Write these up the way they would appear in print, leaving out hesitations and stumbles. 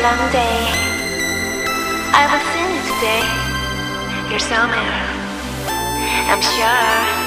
Someday I will see you today. You're somewhere, I'm sure.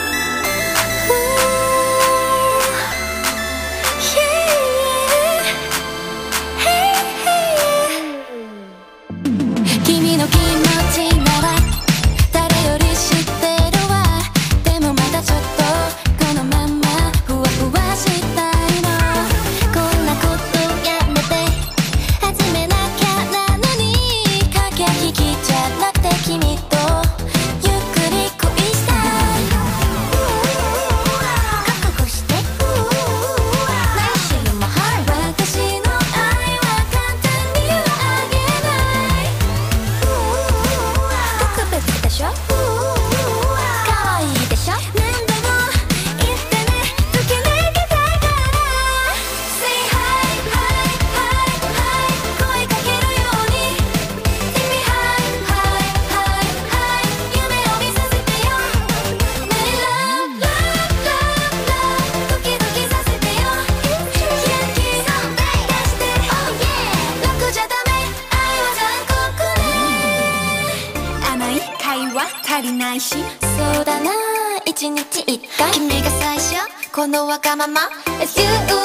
足りないし、そうだな、一日一回君が最初、このわがまま It's you、君だ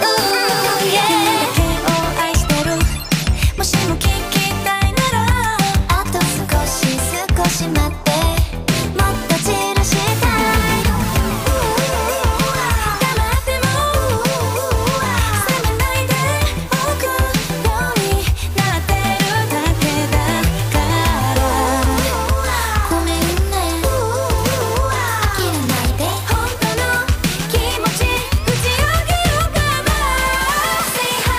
けを愛してる、もしも聞きたいならあと少し少し待って、もっと散らしたい、黙っても責めないでおくようになってるだけだからごめんね、諦めないで本当の気持ち打ち明けようかな Say hi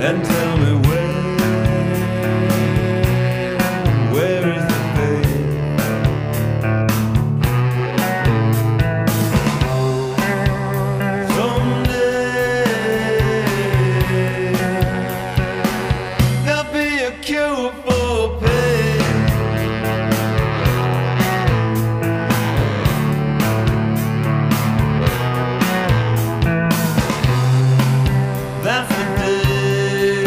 and tell me where is the pain? Someday there'll be a cure for pain. That's the day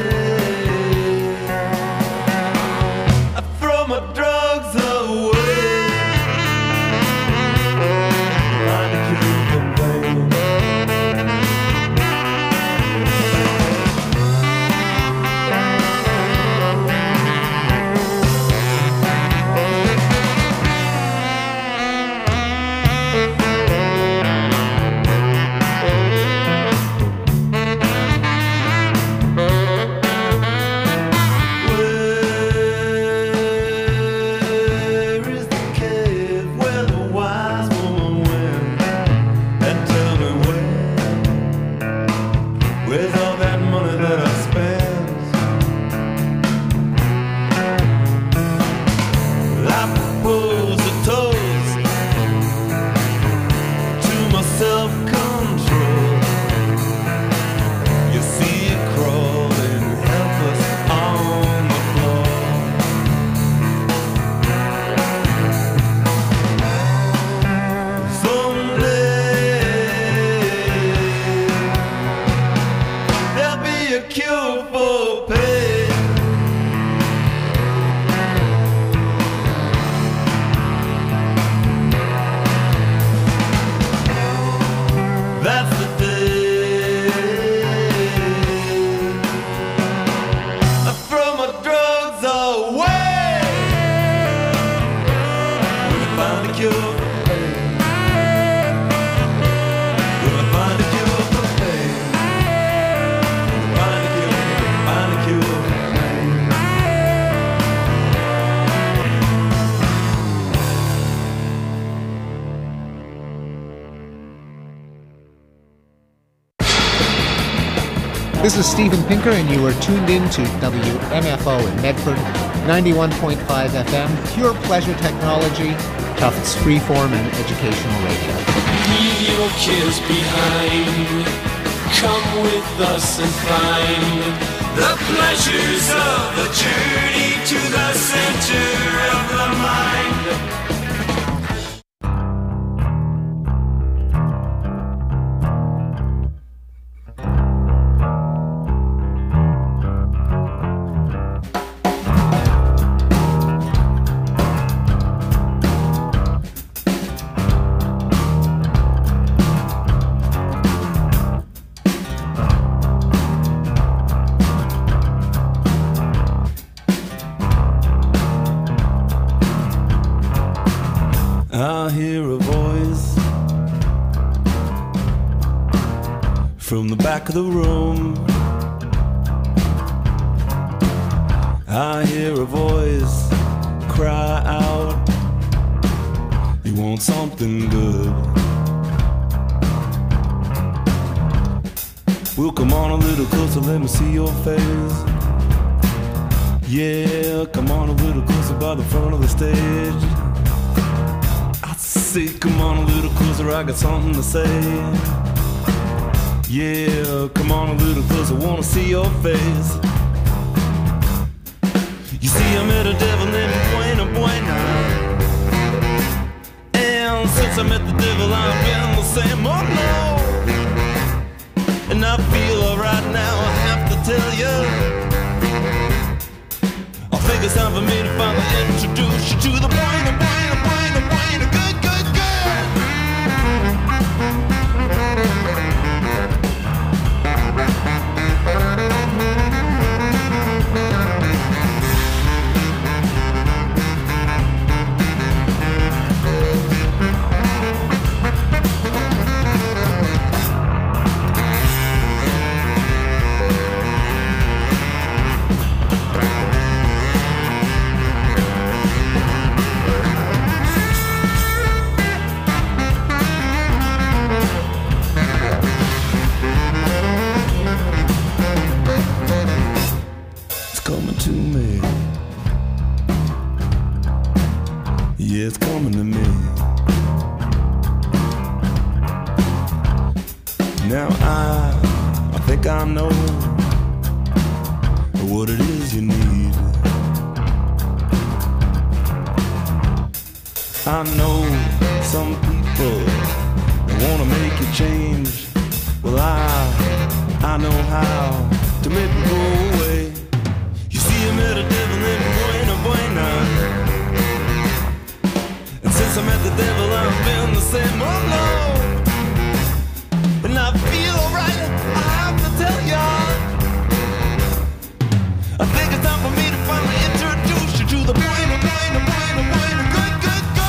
I throw my drugs away. Find a cure for pain. Where is the cave where the wise woman went? And tell me where's all that money that I spent? I propose a toast to my self-control. You see it crawling helpless on the floor. Someday there'll be a cure for pain. That's the day I throw my drugs away. Will you find a cure for pain? Will I find a cure for pain? Find a cure for pain. This is Steven Pinker, and you are tuned in to WMFO in Medford, 91.5 FM, pure pleasure technology, Tufts freeform and educational radio. Leave your cares behind. Come with us and find the pleasures of the journey to the center of the mind. I hear a voice from the back of the room. I hear a voice cry out, you want something good? Well, come on a little closer, let me see your face. Yeah, come on a little closer by the front of the stage. Say, come on a little closer, I got something to say. Yeah, come on a little closer, wanna see your face. You see, I met a devil named Buena Buena, and since I met the devil, I've been the same. Oh no, and I feel alright now, I have to tell you, I think it's time for me to finally introduce you to the Buena Buena Buena Buena good girl. to me. Yeah, it's coming to me. Now I think I know what it is you need. I know some people wanna make you change. Well, I know how to make it go away. You see, I met a devil in Buena Buena, and since I met the devil, I've been the same. Oh no, and I feel alright. I have to tell ya, I think it's time for me to finally introduce you to the Buena Buena Buena Buena good good good.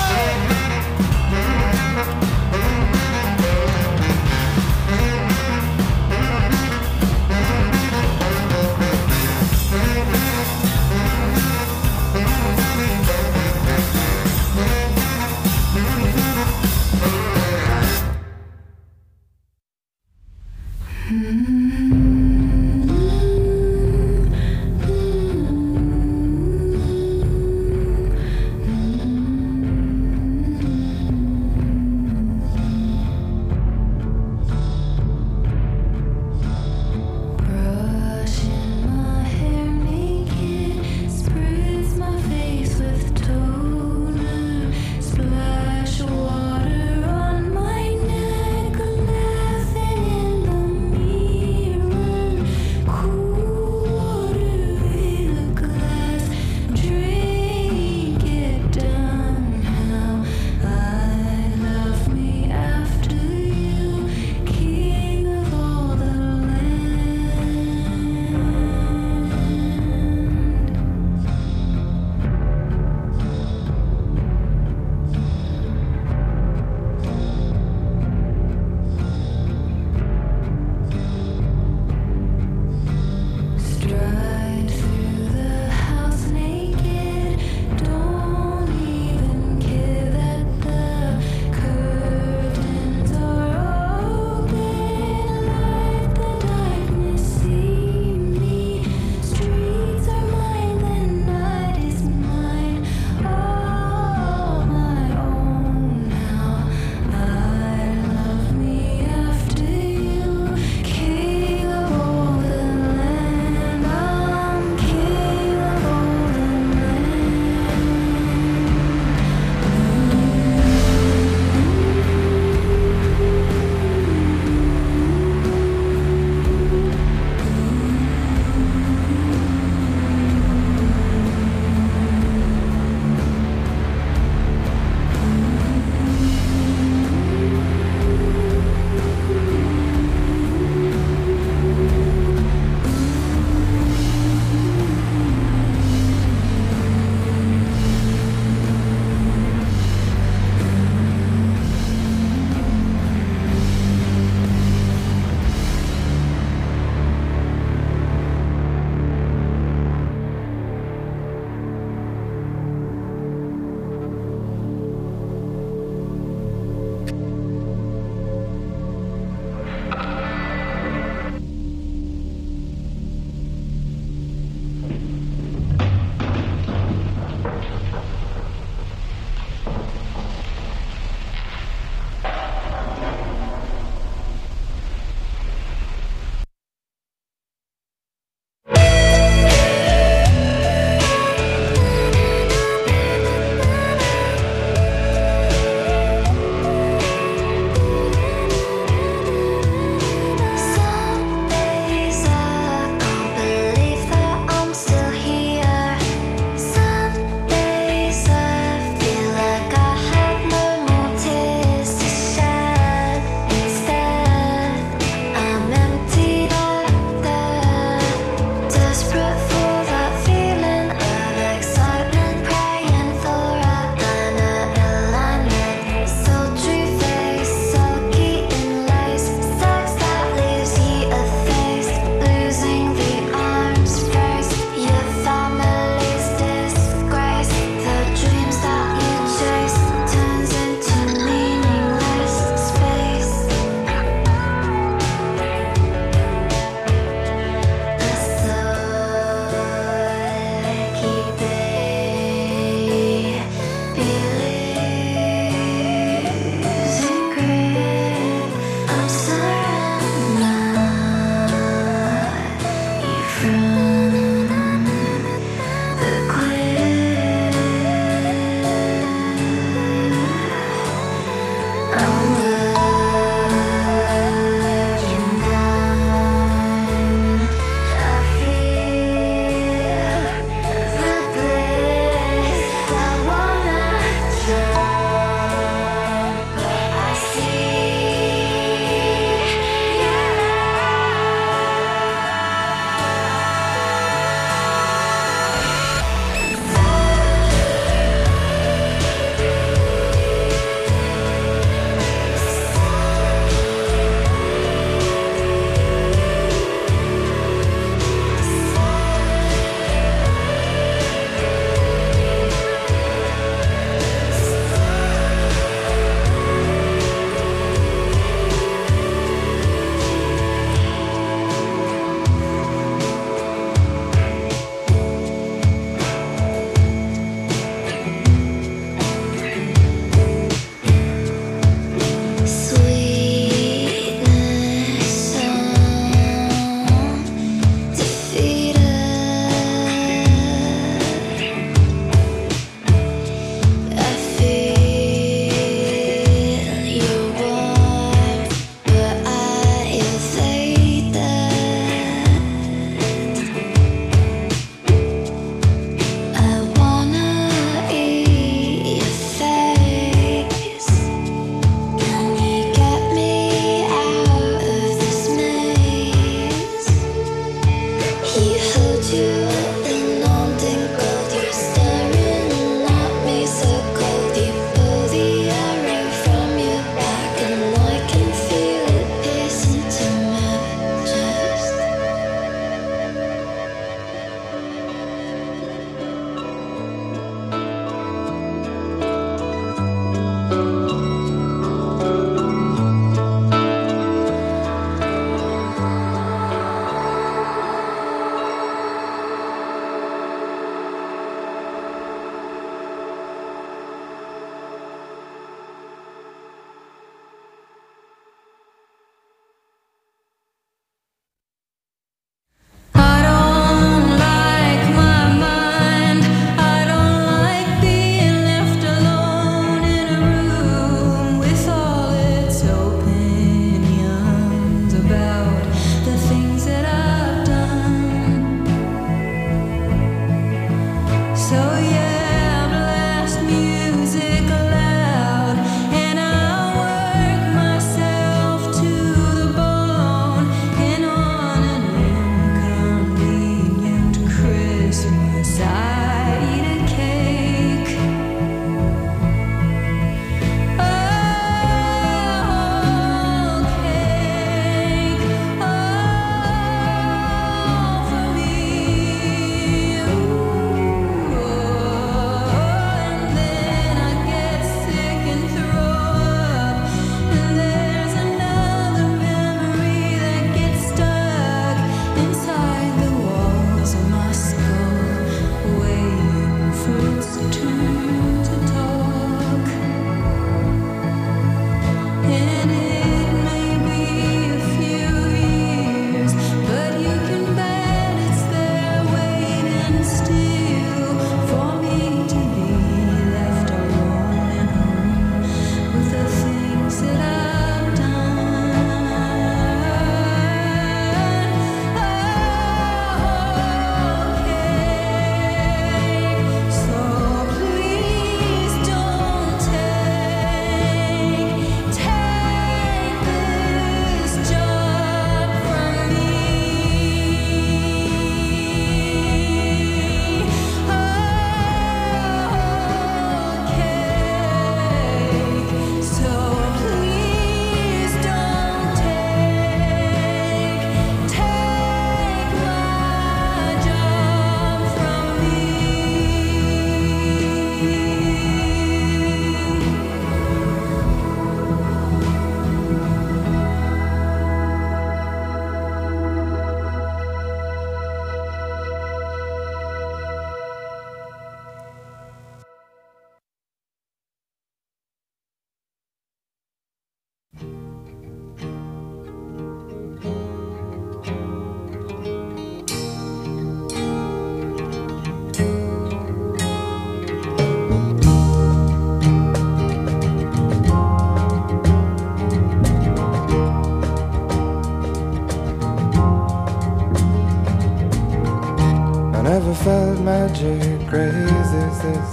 never felt magic crazy as this.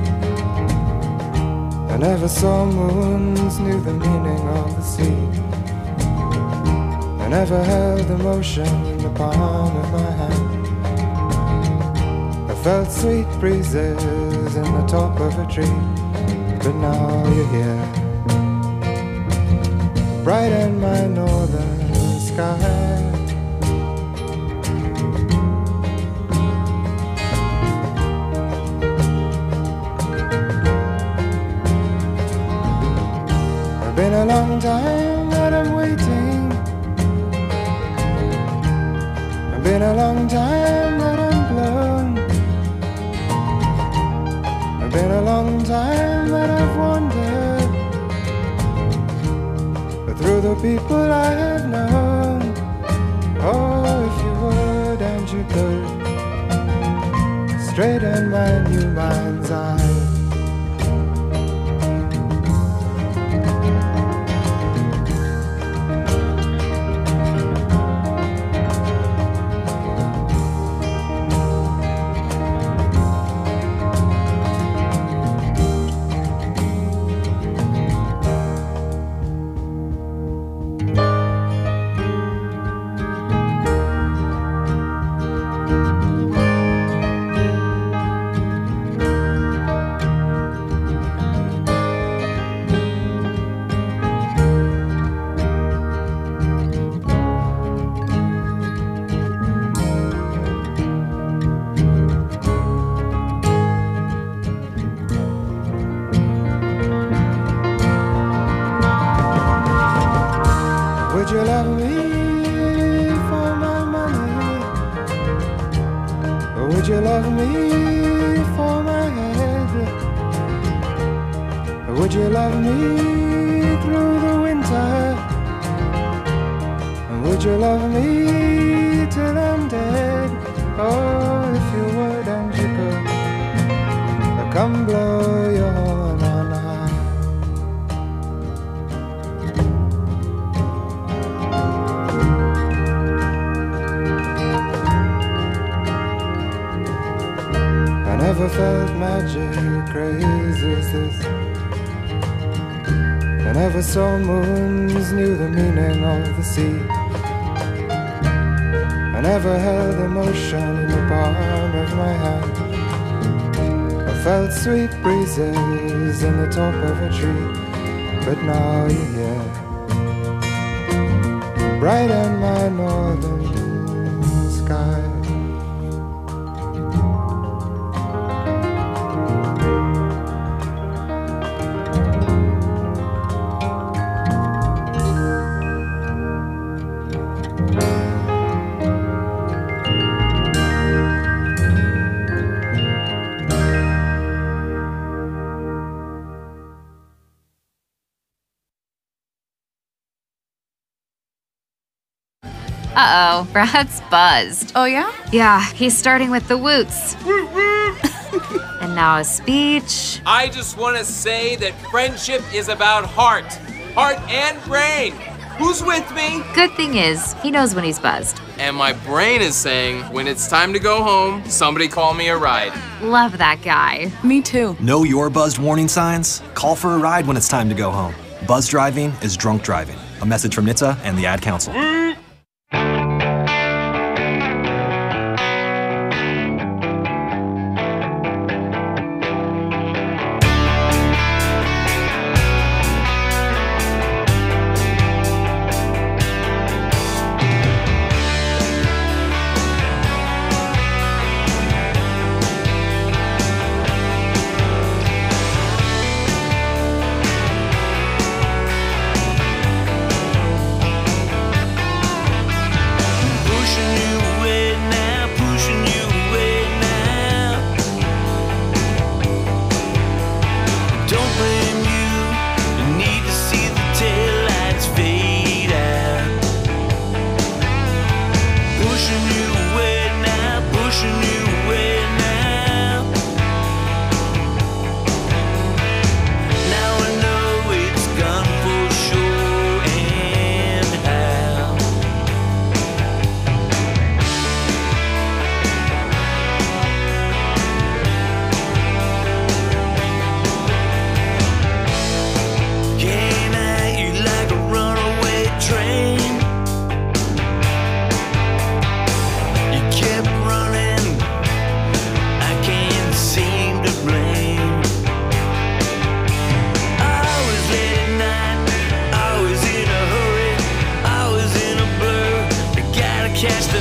I never saw moons, knew the meaning of the sea. I never held emotion in the palm of my hand. I felt sweet breezes in the top of a tree. But now you're here, bright in my northern sky. It's been a long time that I'm waiting. It's been a long time that I'm blown. It's been a long time that I've wandered, but through the people I have known. Oh, if you would and you could, straighten my new mind's eye. Would you love me for my money? Or would you love me for my head? Or would you love me through the winter? And would you love me till I'm dead? Oh, if you would and you could, come blow your horn on high. I never felt magic crazy as this. I never saw moons, knew the meaning of the sea. I never held emotion in the palm of my hand. I felt sweet breezes in the top of a tree. But now you're here, bright in my northern sky. Uh-oh, Brad's buzzed. Oh, yeah? Yeah, he's starting with the woots. And now a speech. I just want to say that friendship is about heart and brain. Who's with me? Good thing is, he knows when he's buzzed. And my brain is saying, when it's time to go home, somebody call me a ride. Love that guy. Me too. Know your buzzed warning signs? Call for a ride when it's time to go home. Buzz driving is drunk driving. A message from NHTSA and the Ad Council.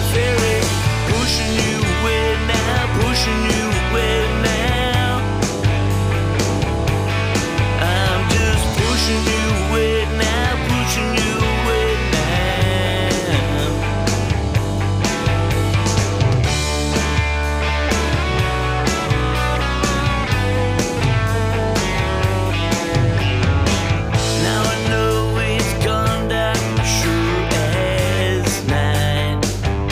ferry, pushing you away now, pushing you away now. I'm just pushing you away now, pushing you away now. Now I know it's gone down sure as night.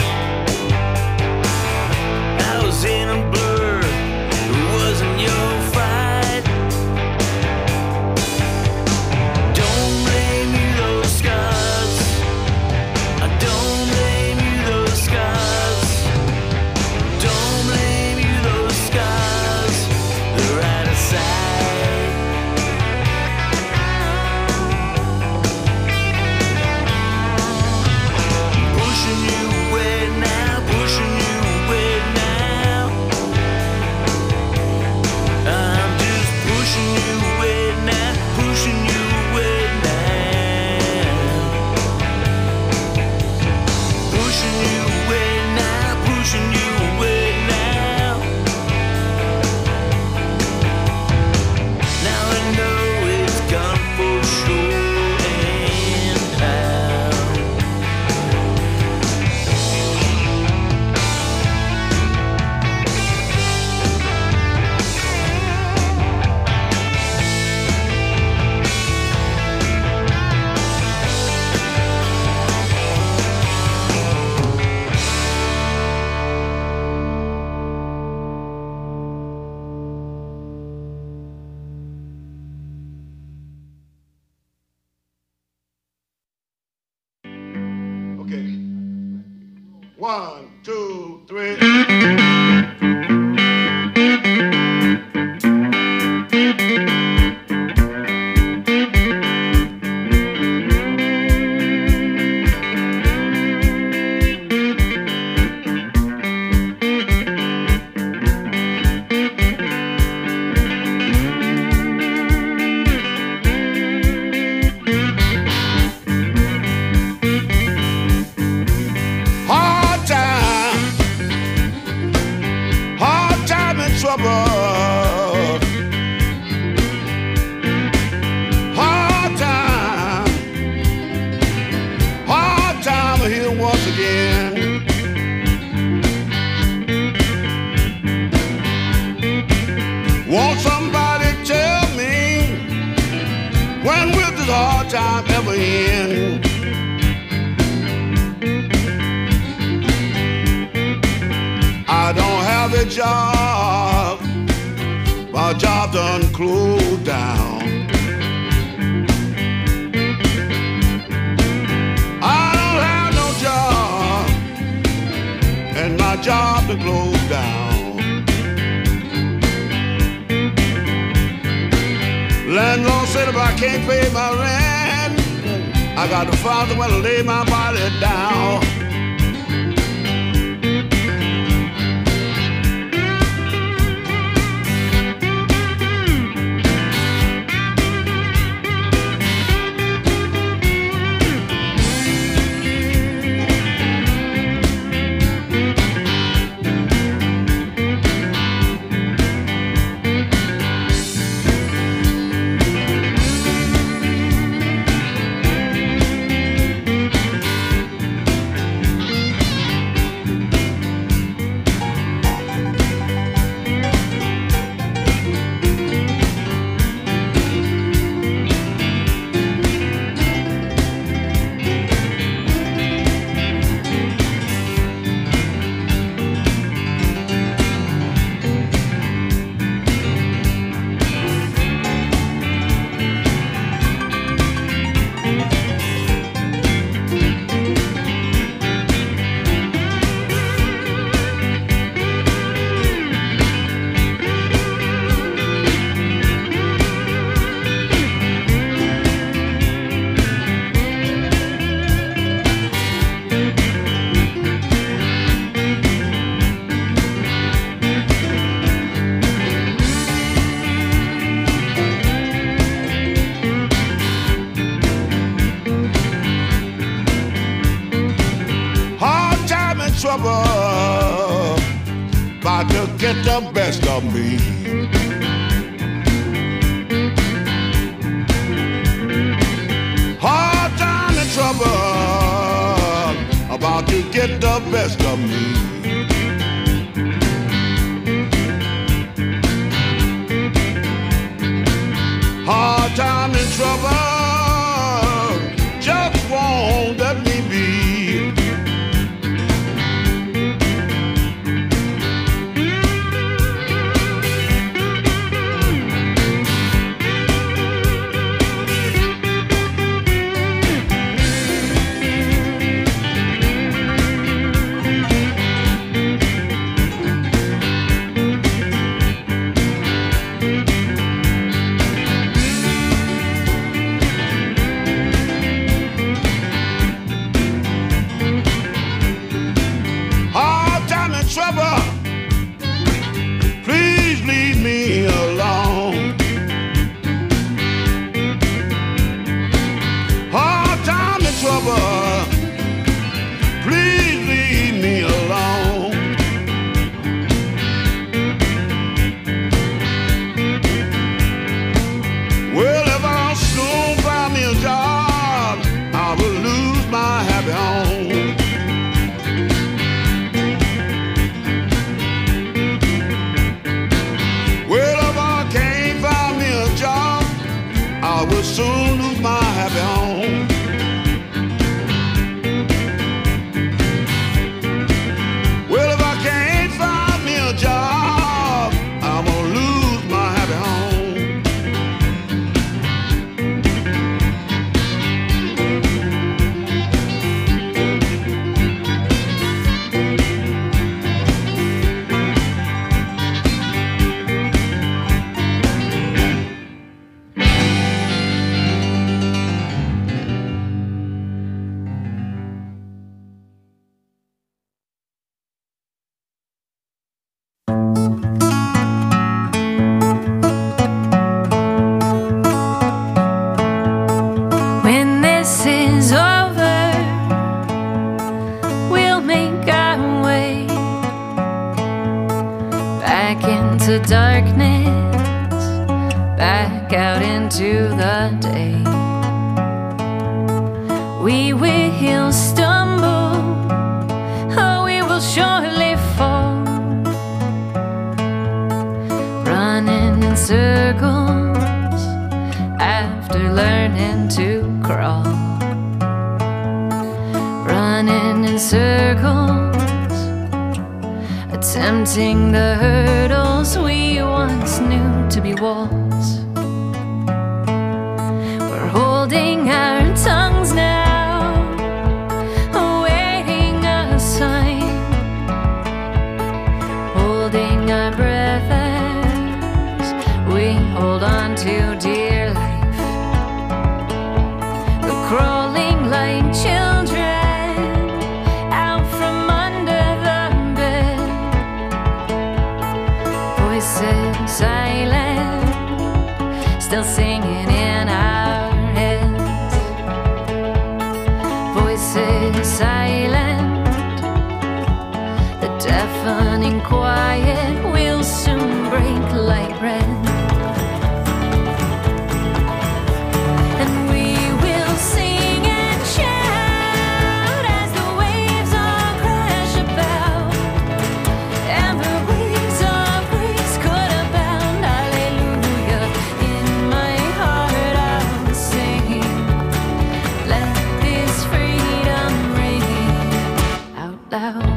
I was in a blur, it wasn't your fight. Don't blame you those scars. I don't blame you those scars. Don't blame you those scars. They're out of sight. Pushing you away now, pushing you away now. I'm just pushing you away now, pushing you away now. Pushing you away now, pushing you away now. Now I know it's gone for sure and how. Okay. 1, 2, 3. Hard time and trouble. Hard time here once again. Won't somebody tell me when will this hard time ever end? I don't have a job, my job done closed down. I don't have no job, and my job done closed down. Landlord said if I can't pay my rent, I got to find somewhere to lay my body down. trouble about to get the best of me. Hard time and trouble about to get the best of me. Hard time and trouble just won't let me be. Trouble, please leave me alone. Hard time and trouble, please leave me alone. Well, if I soon find me a job, I will lose my happy home. I will soon lose my happy home. Well, if I can't find me a job, I'm gonna lose my happy home. Darkness, back out into the day. We will stumble, oh, we will surely fall, running in circles after learning to crawl, running in circles, attempting the hurdles we once knew to be walls. We're holding our tongues now, awaiting a sign, holding our breath as we hold on to dear life. We're crawling like children out from under the bed, voices silent, still singing in our heads. Voices silent, the deafening quiet will soon break like bread. And we will sing and shout as the waves all crash about, and the waves of grace could abound. Hallelujah, in my heart I'll sing. Let this freedom ring out loud.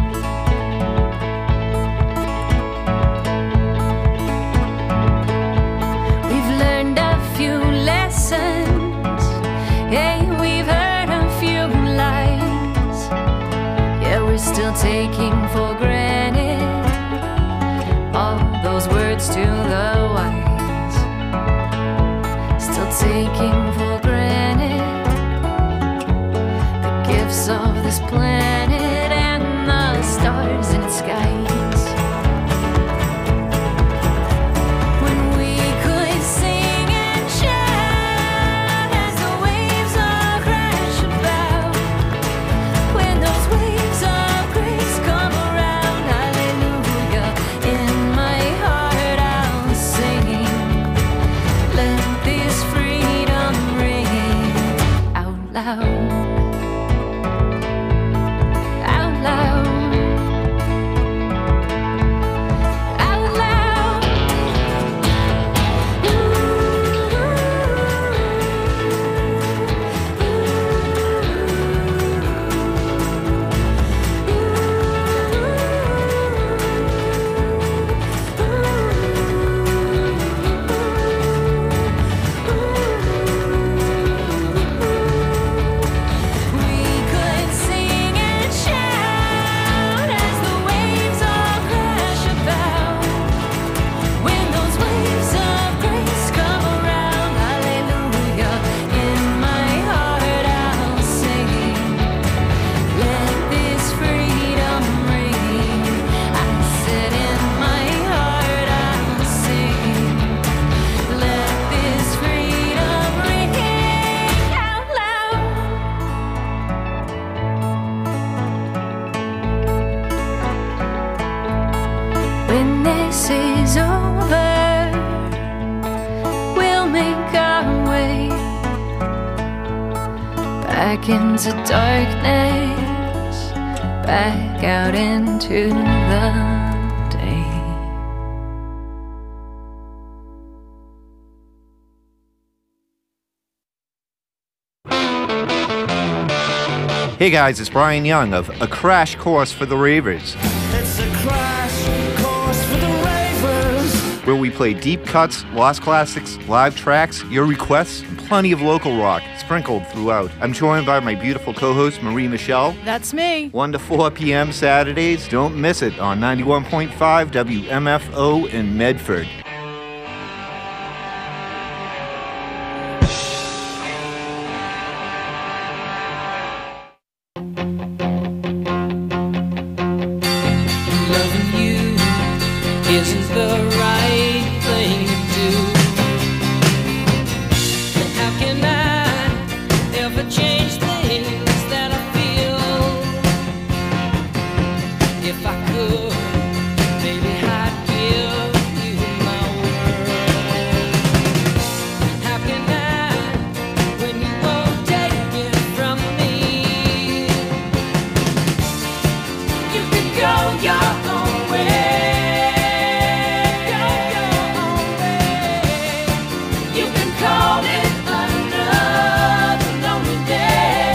We've learned a few lessons, yeah, we've heard a few lies. Yeah, we're still taking for granted all those words to the wise. Still taking for granted the gifts of this planet and the stars in its skies. When we could sing and shout as the waves all crash about, when those waves of grace back into darkness, back out into the day. Hey guys, it's Brian Young of A Crash Course for the Ravers. It's a crash course for the ravers. Where we play deep cuts, lost classics, live tracks, your requests, and plenty of local rock sprinkled throughout. I'm joined by my beautiful co-host, Marie Michelle. That's me. 1 to 4 p.m. Saturdays. Don't miss it on 91.5 WMFO in Medford. Loving you isn't the right thing to do. And how can I ever change things that I feel? If I could, maybe I'd give you my world. How can I, when you won't take it from me? You can go your own way. You can call it another lonely day.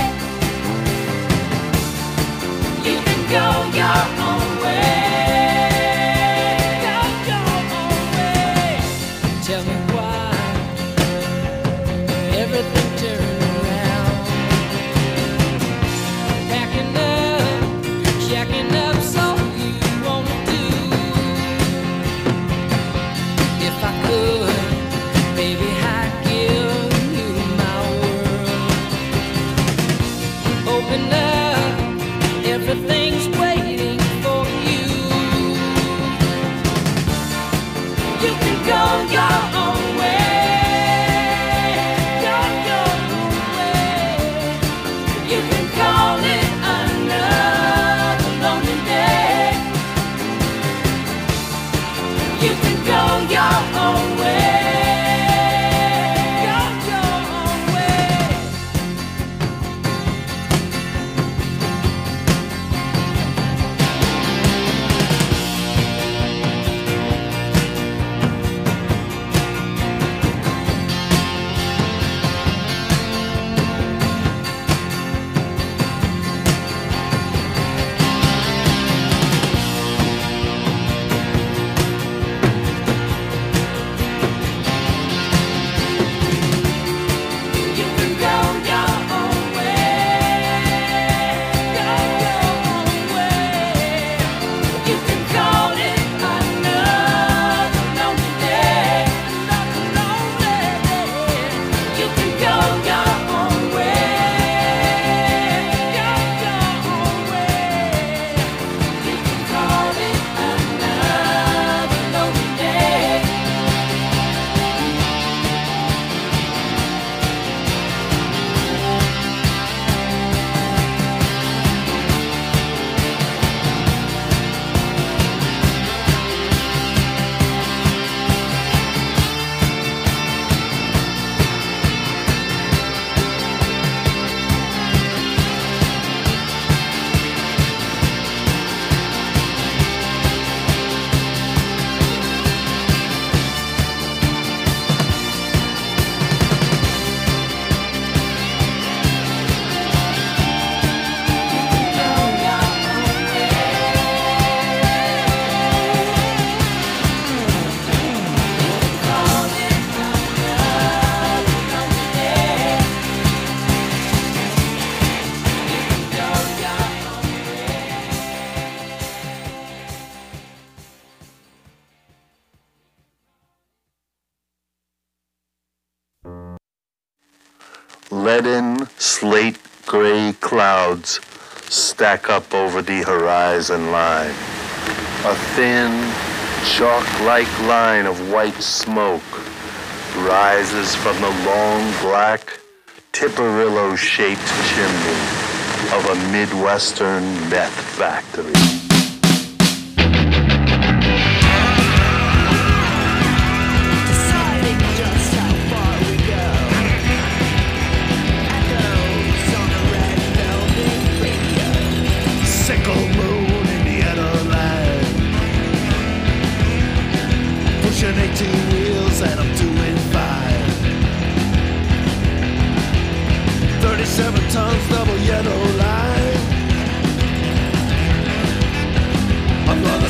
You can go your own way. Go your own way. Tell me why everything turned around. Packing up, jacking up, so you wanna do. If I could, baby, I'd give you my world. Open up, everything's waiting for you. You can go your own way. Go your own way. You can call it another lonely day. You can go your own way. Go your own way. You can go your own way. Go your own way. You can call it another lonely day. Another lonely day. You can go your own way. Go your own way. You can call it another lonely day. Leaden, slate gray clouds stack up over the horizon line. A thin, chalk-like line of white smoke rises from the long black, Tipperillo-shaped chimney of a Midwestern meth factory. Deciding just how far we go. Echoes on the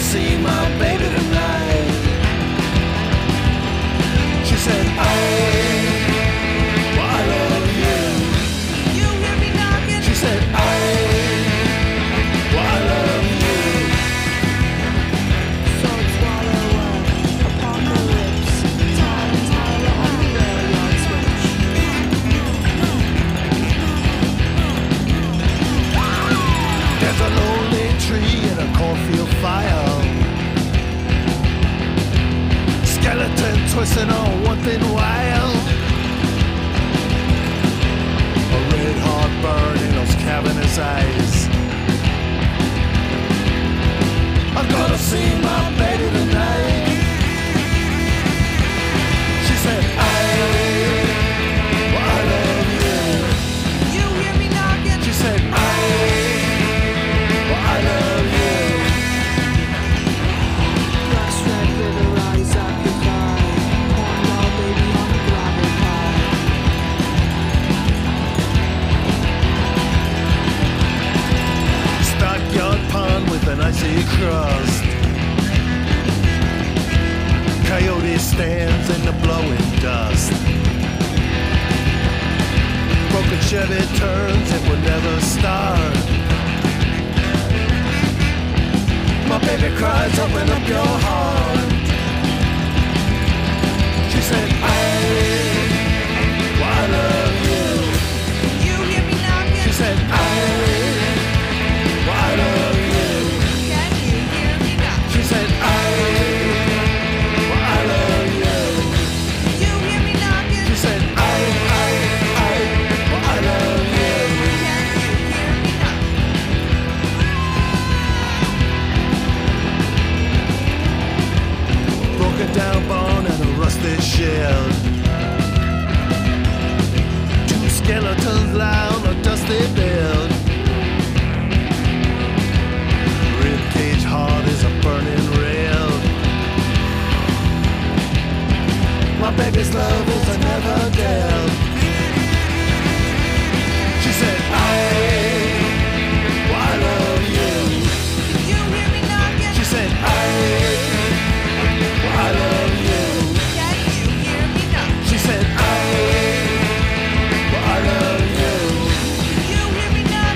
see my baby tonight. She said, well, I love you. You hear me knocking? She said, well, I love you. So swallow upon the lips, Tyler on the railroad switch. There's a lonely tree in a cornfield fire. Skeleton twisting on one thin wire. A red hot burn in those cavernous eyes. I'm gonna see my baby tonight. She said, well, I love you. You hear me knocking? She said, well, I love you. Grass red river rise up your thigh. Cornball baby on the gravel pie. Stockyard pond with an icy crust. Coyote stands in the blowing dust. Broken Chevy turns, it will never start. My baby cries, open up your heart. She said, well, I love you. You hear me knocking? She said, well, I love you. Can you hear me knocking? She said, well, I love you. You hear me knocking? She said, well, I love you. Can you hear me knocking? Broken down bone and a rusted shield. Two skeletons lie on a dusty bed. Rib cage heart is a burning rail. My baby's love is a never dead. She said, well, I love you. You hear me knocking? She said, well, I love you. Can you hear me knocking? She said, well, I love you. You hear me knocking?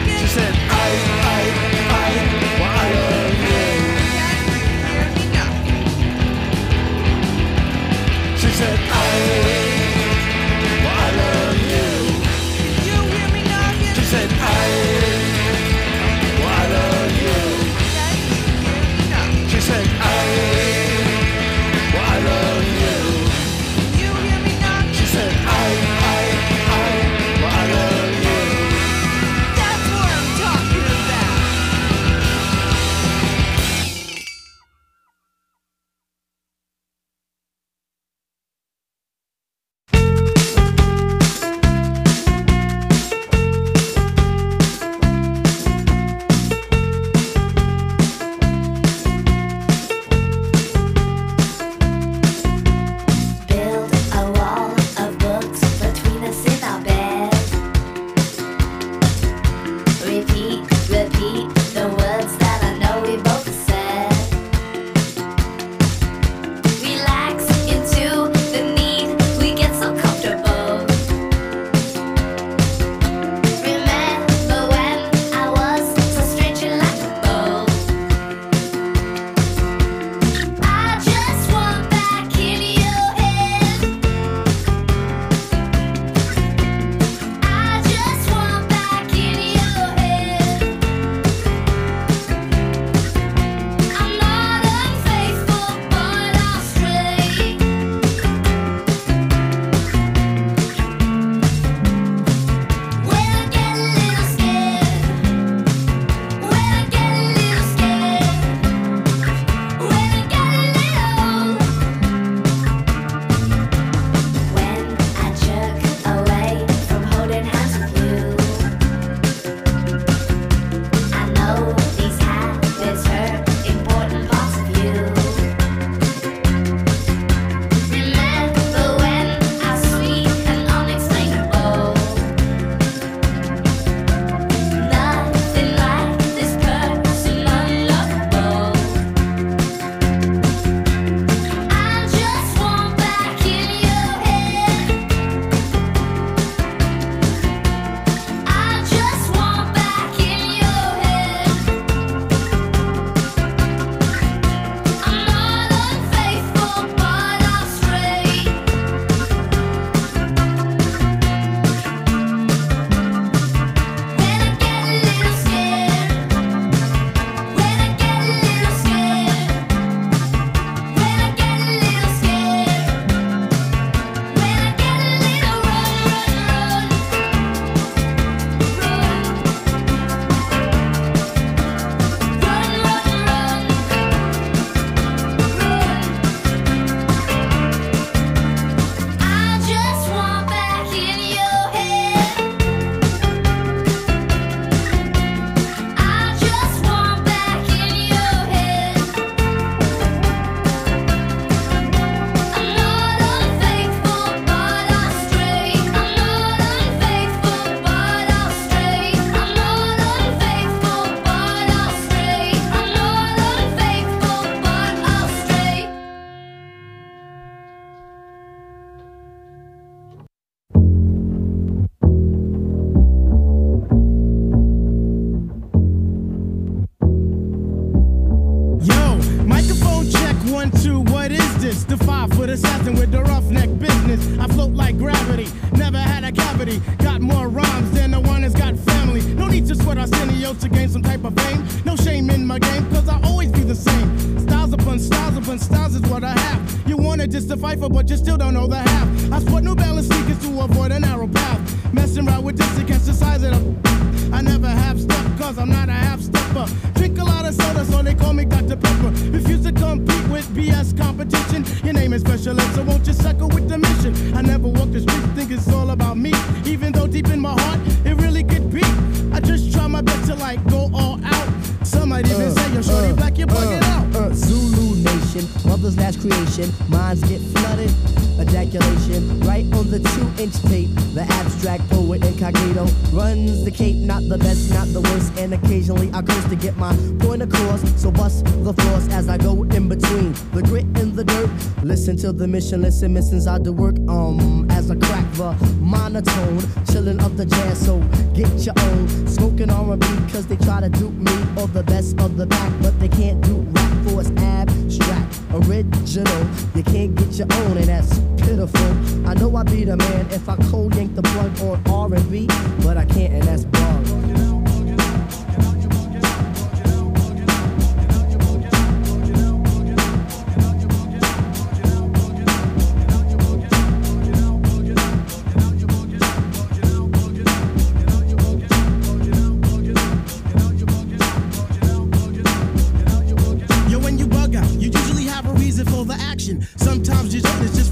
5-foot assassin with the roughneck business. I float like gravity, never had a cavity. Got more rhymes than the one that's got family. No need to sweat Arsenio to gain some type of fame. No shame in my game, cause I always be the same. Styles upon styles is what I have. You wanted just to fight for, but you still don't know the half. I sport New Balance sneakers to avoid a narrow path. Messing around with this against the size of the... I never half step, cause I'm not a half stepper. Drink a lot of soda, so they call me Dr. Pepper. Refuse to compete with BS competition. Your name is Special Ed, so won't you suckle with the mission? I never walk the street, think it's all about me. Even though deep in my heart, it really could be. I just try my best to like go all out. Some might even say, yo, shorty black, you're bugging out. Zulu Nation, mother's last creation. Minds get flooded, ejaculation. Right on the 2-inch tape. The abstract poet incognito runs the cape, not the best, not the worst. And occasionally I curse to get my point across. So bust the floors as I go in between the grit and the dirt. Listen to the mission, listen, missions I do work. As I crack the monotone, chillin' up the jazz, so get your own. Smoking R&B cause they try to dupe me or the best of the pack, but they can't do rap for it's abstract, original. You can't get your own, and that's pitiful. I know I be the man if I cold yank the plug on R&B, but I can't, and that's wrong. Sometimes you don't, it's just